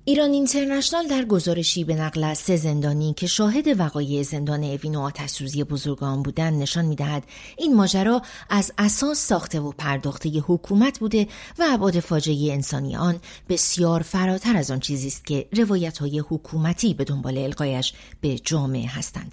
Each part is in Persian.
ایران اینترنشنال در گزارشی به نقل از 3 زندانی که شاهد وقایع زندان اوین و آتش‌سوزی بزرگان بودند نشان می‌دهد این ماجرا از اساس ساخته و پرداخته حکومت بوده و ابعاد فاجعه انسانی آن بسیار فراتر از آن چیزی است که روایت‌های حکومتی به دنبال القایش به جامعه هستند.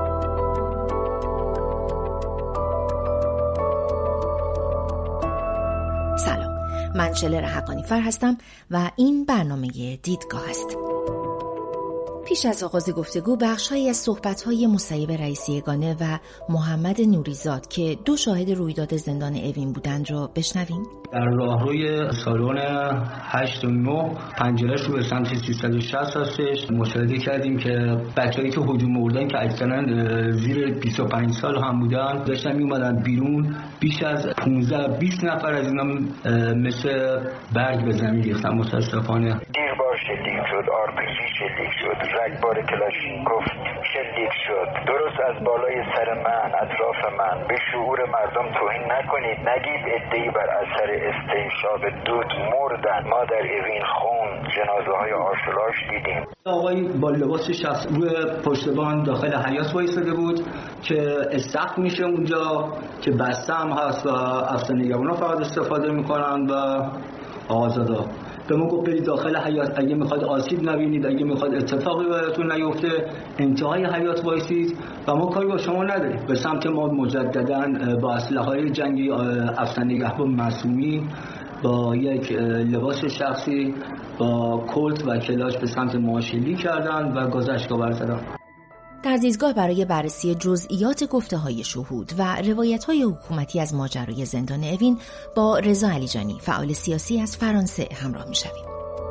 سلام، من شلر حقانی فر هستم و این برنامه دیدگاه است. پیش از آغاز گفتگو بخش‌هایی از صحبت‌های مصیب رئیسی یگانه و محمد نوریزاد که 2 شاهد رویداد زندان اوین بودند را بشنویم. در راهروی سالن 8-9 پنجره‌اش رو به سمت 360 هستش. مشاهده کردیم که بچه‌ای که هجوم آوردن که اکثرا زیر 25 سال هم بودن داشتن میومدن بیرون. بیش از 15-20 نفر از اینا مثل برگ به زمین ریختن. متاسفانه دیربار شلیک شد، آرپیجی شلیک شد، رگبار کلاشینکوف شلیک شد. درست از بالای سر من، اطراف من. به شعور مردم توهین نکنید، نگید عده‌ای بر اثر استنشاق دود مردن. ما در اوین خون جنازه های آشلاش دیدیم. آقای با لباس شخص روی پشتبان داخل حیاط وایساده بود که سقف میشه اونجا که بسته هم هست و افسرنگران فقط استفاده میکنن و آزادا. به ما گفت برید داخل حیاط، اگه میخواد آسیب نبینید، اگه میخواد اتفاقی براتون نیفته انتهای حیاط وایسید و ما کاری با شما نداریم. به سمت ما مجددا با اسلحه‌های جنگی افسرنگران معصومی با یک لباس شخصی با کلت و کلاش به سمت ما شلیک کردن و گاز اشک‌آور زدن. در دیدگاه برای بررسی جزئیات گفته‌های شهود و روایت‌های حکومتی از ماجرای زندان اوین با رضا علیجانی، فعال سیاسی از فرانسه همراه می‌شویم.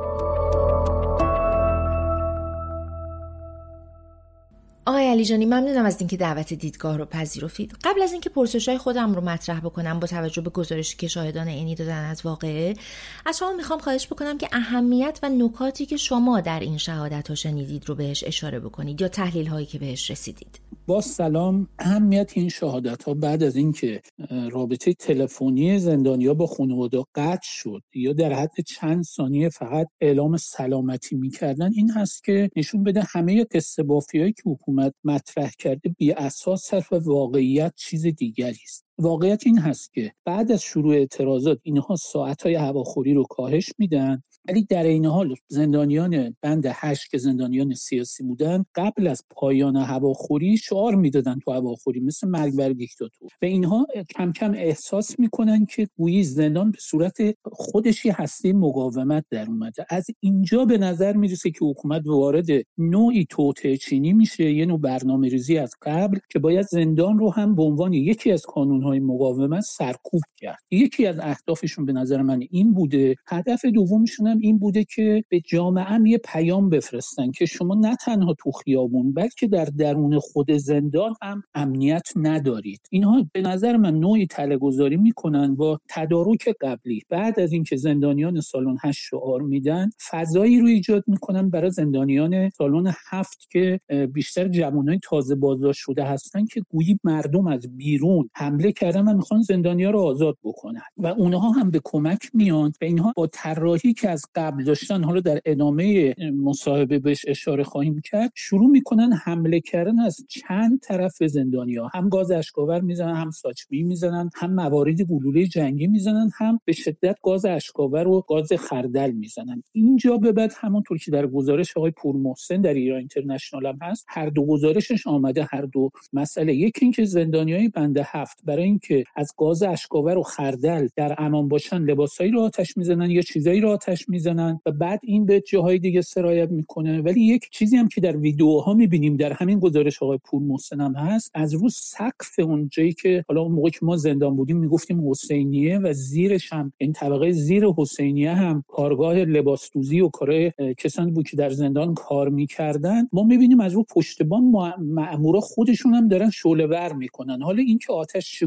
آقای علیجانی، ممنونم از اینکه دعوت دیدگاه رو پذیرفتید. قبل از اینکه پرسش‌های خودم رو مطرح بکنم با توجه به گزارشی که شاهدان عینی دادن از واقعه، از شما میخوام خواهش بکنم که اهمیت و نکاتی که شما در این شهادت‌ها شنیدید رو بهش اشاره بکنید یا تحلیل‌هایی که بهش رسیدید. با سلام. اهمیت این شهادت‌ها بعد از اینکه رابطه تلفنی زندانی‌ها با خانواده قطع شد یا در حد چند ثانیه فقط اعلام سلامتی می‌کردن این هست که نشون بده همه قصه بافی‌هایی که حکومت مطرح کرده بی اساس هست و واقعیت چیز دیگری است. واقعیت این هست که بعد از شروع اعتراضات اینها ساعت‌های هواخوری رو کاهش میدن، ولی در این حال زندانیان بند 8 که زندانیان سیاسی بودن قبل از پایان هواخوری شعار میدادن تو هواخوری مثل مرگ بر دیکتاتور و اینها کم کم احساس میکنن که گویی زندان به صورت خودشی هسته مقاومت در اومده. از اینجا به نظر میرسه که حکومت وارد نوعی توطئه چینی میشه، یه نوع برنامه‌ریزی از قبل که باید زندان رو هم به عنوان یکی از کانون‌های مقاومت سرکوب کرد. یکی از اهدافشون به نظر من این بوده. هدف دومشون هم این بوده که به جامعه هم یه پیام بفرستن که شما نه تنها تو خیابون بلکه در درون خود زندان هم امنیت ندارید. اینها به نظر من نوعی تله‌گذاری میکنن با تدارک قبلی. بعد از اینکه زندانیان سالن 8 شعار میدن، فضایی رو ایجاد میکنن برای زندانیان سالن 7 که بیشتر جوانای تازه بازداشت شده هستن که گویی مردم از بیرون حمله کردن و میخوان زندانیان رو آزاد بکنن و اونها هم به کمک میان و اینها با طراحی که از قبل داشتن، حالا در ادامه مصاحبه بهش اشاره خواهیم کرد، شروع میکنن حمله کردن از چند طرف زندانیا. هم گاز اشک‌آور میزنن، هم ساچمه میزنن، هم موارد گلوله جنگی میزنن، هم به شدت گاز اشک‌آور و گاز خردل میزنن. اینجا به بعد همونطور که در گزارش آقای پورمحسن در ایران اینترنشنال هم هست، هر دو گزارشش آمده، هر دو مسئله. یکی اینکه زندانیای بند 7 برای اینکه از گاز اشک‌آور و خردل در امان باشن لباسایی رو آتش میزنن یا چیزایی رو آتش میزنن و بعد این به جاهای دیگه سرایت میکنه. ولی یک چیزی هم که در ویدیوها میبینیم، در همین گزارش آقای پورمحسن هم هست، از رو سقف اون جایی که حالا اون موقع که ما زندان بودیم میگفتیم حسینیه و زیرش هم این طبقه زیر حسینیه هم کارگاه لباسدوزی و کارهای کسانی بود که در زندان کار میکردن، ما میبینیم از رو پشتبان مأمورا خودشون هم دارن شعله‌ور میکنن. حالا این که آتش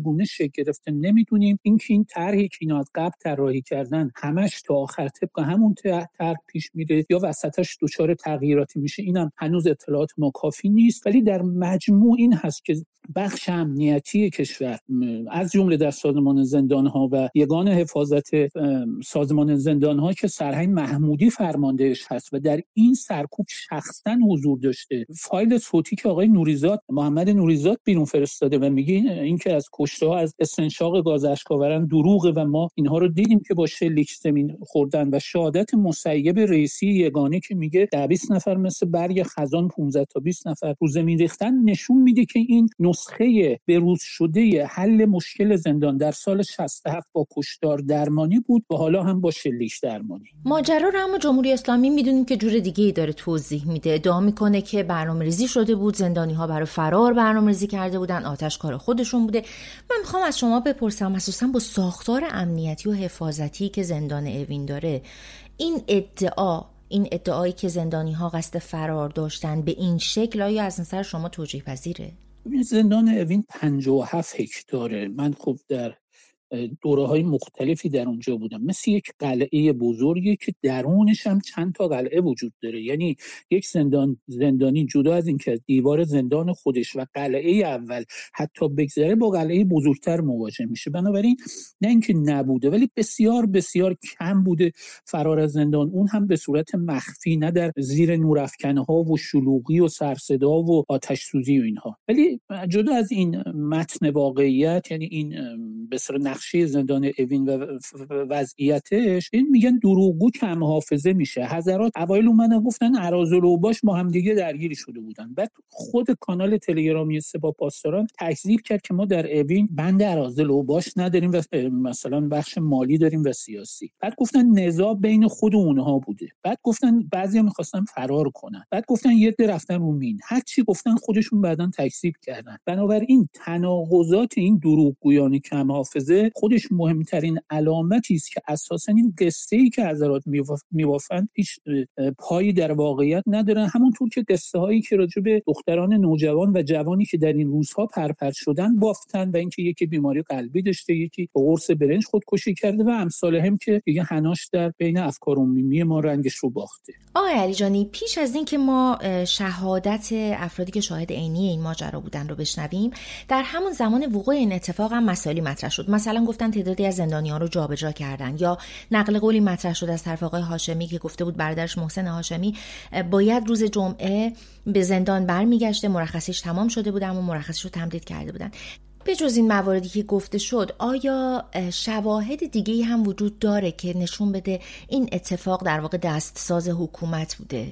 چگونه شکل گرفته نمیدونیم. اینکه این طرحی که اینا از قبل طراحی کردن همش تا آخر طبق همون طرح پیش میره یا وسطش دچار تغییراتی میشه، اینم هنوز اطلاعات ما کافی نیست. ولی در مجموع این هست که بخش امنیتی کشور از جمله در سازمان زندان‌ها و یگان حفاظت سازمان زندان‌ها که سرهنگ محمودی فرماندهش هست و در این سرکوب شخصاً حضور داشته، فایل صوتی که آقای محمد نوریزاد بیرون فرستاده و میگه اینکه از کشته‌ها از استنشاق گاز اشک‌آوران دروغه و ما اینها رو دیدیم که با شلیک زمین خوردن، و شهادت مسیب رئیسی یگانه که میگه 20 نفر مثل برگ خزان 15 تا 20 نفر رو زمین ریختن، نشون میده که این نسخه بروز شده حل مشکل زندان در سال 67 با کشتار درمانی بود و حالا هم با شلیک درمانی. ماجرا رو اما جمهوری اسلامی میدونیم که جور دیگه‌ای داره توضیح میده. ادعا میکنه که برنامه‌ریزی شده بود، زندانی‌ها برای فرار برنامه‌ریزی کرده بودن، آتش کار خودشون بوده. من میخوام از شما بپرسم، اساساً با ساختار امنیتی و حفاظتی که زندان اوین داره، این ادعایی که زندانی‌ها قصد فرار داشتن به این شکل آیا از نظر شما توجیه پذیره؟ زندان اوین 57 هکتاره. من خب در دوره‌های مختلفی در اونجا بودم. مثل یک قلعه بزرگی که درونش هم چند تا قلعه وجود داره. یعنی یک زندانی جدا از این که دیوار زندان خودش و قلعه اول حتی بگذره با قلعه بزرگتر مواجه میشه. بنابراین نه اینکه نبوده، ولی بسیار بسیار کم بوده فرار از زندان، اون هم به صورت مخفی، نه در زیر نورافکن‌ها و شلوغی و سرصدا و آتش سوزی و اینها. ولی جدا از این متن واقعیت، یعنی این به اصطلاح نقشه زندان اوین و وضعیتش، این میگن دروغگو کم حافظه میشه. حضرات اوایل اومدن گفتن اراذل اوباش با هم دیگه درگیری شده بودن. بعد خود کانال تلگرامی سپاه پاسداران تکذیب کرد که ما در اوین بند اراذل اوباش نداریم و مثلا بخش مالی داریم و سیاسی. بعد گفتن نزاع بین خود اونها بوده. بعد گفتن بعضیا می‌خواستن فرار کنن. بعد گفتن یه عده رفتن رو مین. هر چی گفتن خودشون بعداً تکذیب کردن. بنابراین تناقضات این دروغگویان کم حافظه خودش مهمترین علامتی است که اساساً این قصه‌ای که حضرات میوافند هیچ پایی در واقعیت ندارن. همونطور که قصه‌هایی که راجع به دختران نوجوان و جوانی که در این روزها پرپر شدن بافتن و اینکه یکی بیماری قلبی داشته، یکی با قرص برنج خودکشی کرده و امثال هم که دیگه هناش در بین افکار عمومی ما رنگش رو باخته. آقای علیجانی، پیش از این که ما شهادت افرادی که شاهد عینی این ماجرا بودن رو بشنویم، در همون زمان وقوع این اتفاق هم مسائلی مطرح شد. مثلا گفتن تعدادی از زندانیان رو جابجا کردن، یا نقل قولی مطرح شد از طرف آقای هاشمی که گفته بود برادرش محسن هاشمی باید روز جمعه به زندان برمیگشته، مرخصیش تمام شده بود اما مرخصیش رو تمدید کرده بودن. به جز این مواردی که گفته شد، آیا شواهد دیگه‌ای هم وجود داره که نشون بده این اتفاق در واقع دستساز حکومت بوده؟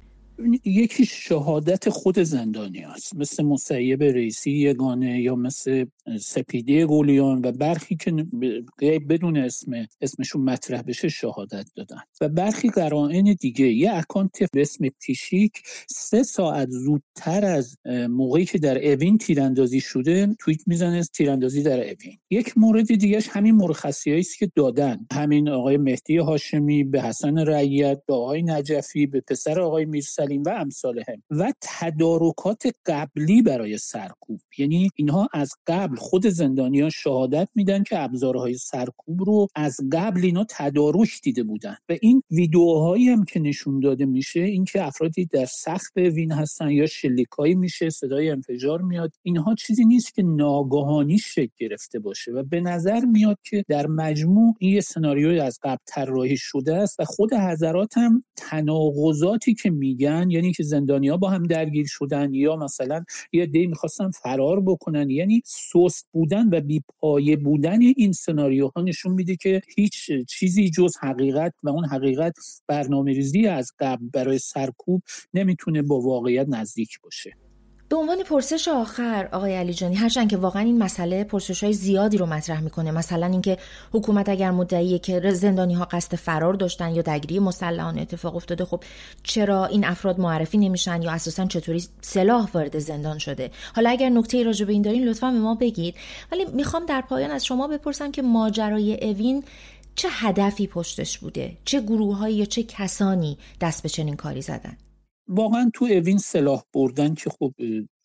یکی شهادت خود زندانی هست، مثل مسیب رئیسی یگانه یا مثل سپیده گولیان و برخی که بدون اسمشون مطرح بشه شهادت دادن، و برخی قرائن دیگه. یه اکانت به اسم پیشیک 3 ساعت زودتر از موقعی که در اوین تیراندازی شده توییت میزنه تیراندازی در اوین. یک مورد دیگهش همین مرخصیایی است که دادن همین آقای مهدی هاشمی به حسن رعیت، به آقای نجفی، به پسر آقای میرسلیم و امثال هم، و تدارکات قبلی برای سرکوب. یعنی اینها از قبل خود زندانیان شهادت میدن که ابزارهای سرکوب رو از قبل اینا تدارک دیده بودن، و این ویدیوهایی هم که نشون داده میشه اینکه افرادی در سقف وین هستن یا شلیکایی میشه، صدای انفجار میاد، اینها چیزی نیست که ناگهانی شکل گرفته باشه و به نظر میاد که در مجموع این سناریوی از قبل طراحی شده است. و خود حضرات هم تناقضاتی که میگن، یعنی که زندانی‌ها با هم درگیر شدن یا مثلا یه عده می‌خواستن فرار بکنن، یعنی سست بودن و بی‌پایه بودن این سناریوها نشون میده که هیچ چیزی جز حقیقت و اون حقیقت برنامه‌ریزی از قبل برای سرکوب نمیتونه با واقعیت نزدیک باشه. به عنوان پرسش آخر آقای علیجانی، هرچند که واقعا این مسئله پرسش‌های زیادی رو مطرح میکنه، مثلا اینکه حکومت اگر مدعیه که زندانی‌ها قصد فرار داشتن یا درگیری مسلحانه اتفاق افتاده، خب چرا این افراد معرفی نمیشن یا اساسا چطوری سلاح وارد زندان شده؟ حالا اگر نکته‌ای راجع به این دارین لطفاً به ما بگید. ولی میخوام در پایان از شما بپرسم که ماجرای اوین چه هدفی پشتش بوده؟ چه گروه‌هایی یا چه کسانی دست به چنین کاری زدن؟ واقعا تو اوین سلاح بردن که خب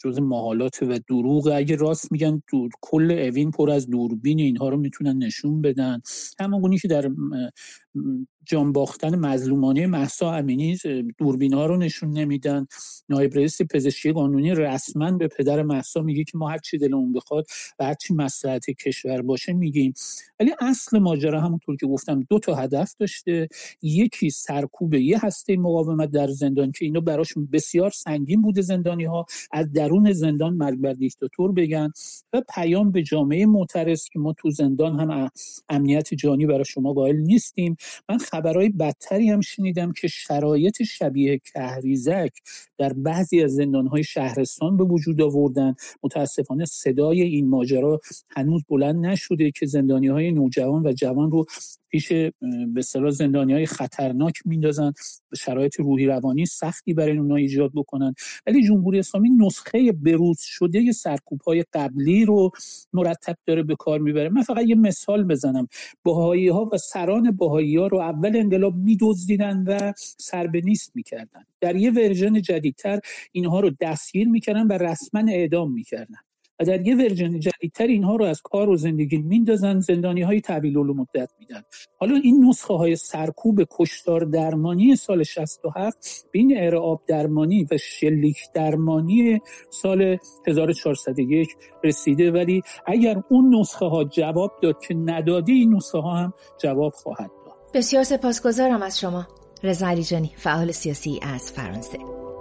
جز محالات و دروغ. اگه راست میگن کل اوین پر از دوربین، اینها رو میتونن نشون بدن. همونگونی که در جان باختن مظلومانه مهسا امینی دوربین ها رو نشون نمیدن. نایب رئیس پزشکی قانونی رسما به پدر مهسا میگه که ما هر چی دلمون بخواد و هر چی مصلحت کشور باشه میگیم. ولی اصل ماجرا همونطور که گفتم 2 تا هدف داشته. یکی سرکوب یه هسته مقاومت در زندان که اینا براشون بسیار سنگین بوده، زندانی ها از درون زندان مرگ بر دیکتاتور بگن، و پیام به جامعه معترض که ما تو زندان هم امنیت جانی برای شما قائل نیستیم. من خبرهای بدتری هم شنیدم که شرایط شبیه کهریزک در بعضی از زندان‌های شهرستان به وجود آوردن. متاسفانه صدای این ماجرا هنوز بلند نشده که زندانی‌های نوجوان و جوان رو پیش به اصطلاح زندانی‌های خطرناک میندازن، شرایط روحی روانی سختی برای اونها ایجاد بکنن. ولی جمهوری اسلامی نسخه بروز شده سرکوب‌های قبلی رو مرتب داره به کار میبره. من فقط یه مثال بزنم. بهائی‌ها و سران بهائی‌ها رو اول انقلاب میدزدیدن و سر به نیست میکردن. در یه ورژن جدیدتر اینها رو دستگیر میکردن و رسما اعدام میکردن. و در یه ورژن جدیدتر اینها رو از کار و زندگی میندازن، زندانی‌های طویل المدت میدن. حالا این نسخه های سرکوب کشتار درمانی سال 67 به این اعراب درمانی و شلیک درمانی سال 1401 رسیده. ولی اگر اون نسخه ها جواب داد که نداده، این نسخه ها هم جواب خواهد داد. بسیار سپاسگزارم از شما رضا علیجانی، فعال سیاسی از فرانسه.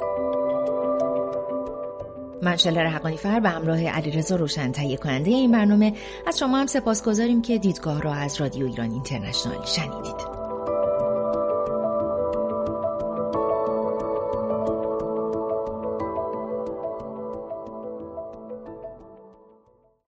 من شلر حقانی‌فر به همراه علیرضا روشن تهیه کننده این برنامه از شما هم سپاسگزاریم که دیدگاه را از رادیو ایران اینترنشنال شنیدید.